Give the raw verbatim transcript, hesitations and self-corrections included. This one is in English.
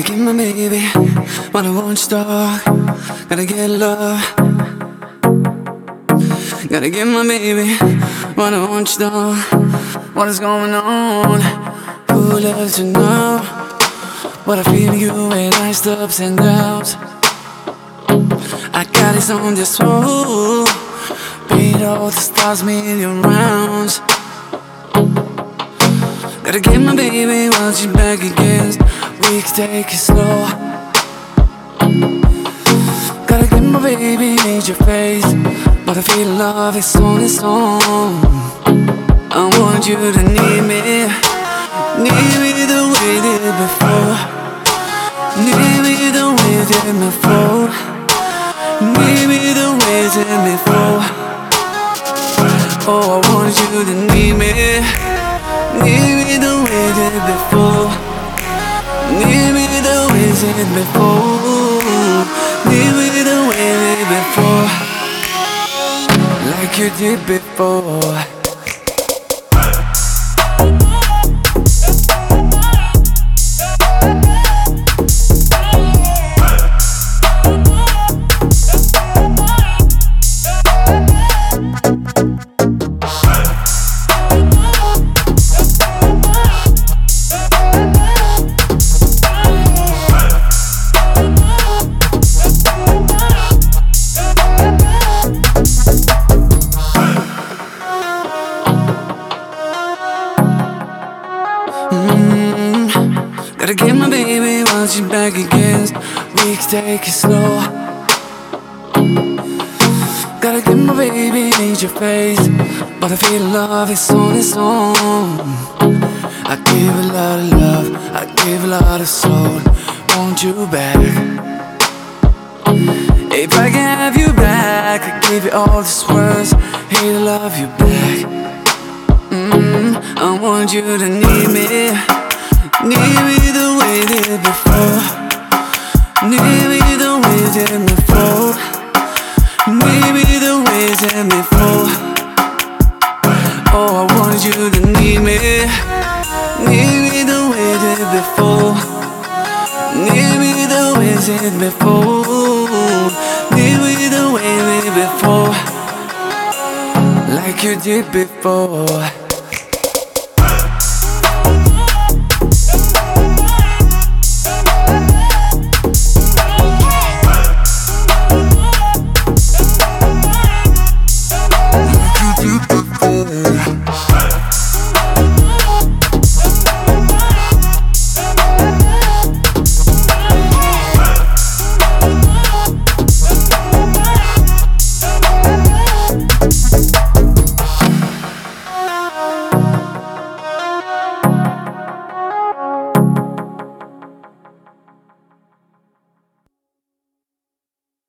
get my baby, wanna watch dog. Gotta get love. Gotta get my baby, wanna watch dog. What is going on? Who loves to know what I feel you in life's ups and downs? I got it on this road, beat all the stars million rounds. Gotta get my baby while she's back against. We can take it slow. Gotta get my baby, need your face, but I feel love is on its own. I want you to need me, need me the way you did before. Need me the way you did before. Need me the way you did before. Oh, I want you to need me, need me the way you did before. Need me the way you did before. Need me the way you did before. Like you did before. Mm-hmm. Gotta get my baby while she's back against. We can take it slow. Gotta get my baby, need your face, but I feel love is on its own. I give a lot of love, I give a lot of soul. Want you back. If I can have you back, I give you all this words. Hey, to love you back. Mm, I want you to need me, need me the way you did before. Need me the way you did before. Need me the way you did before. Oh, I want you to need me, need me the way you did before. Need me the way you did before. Need me the way you did before. Like you did before.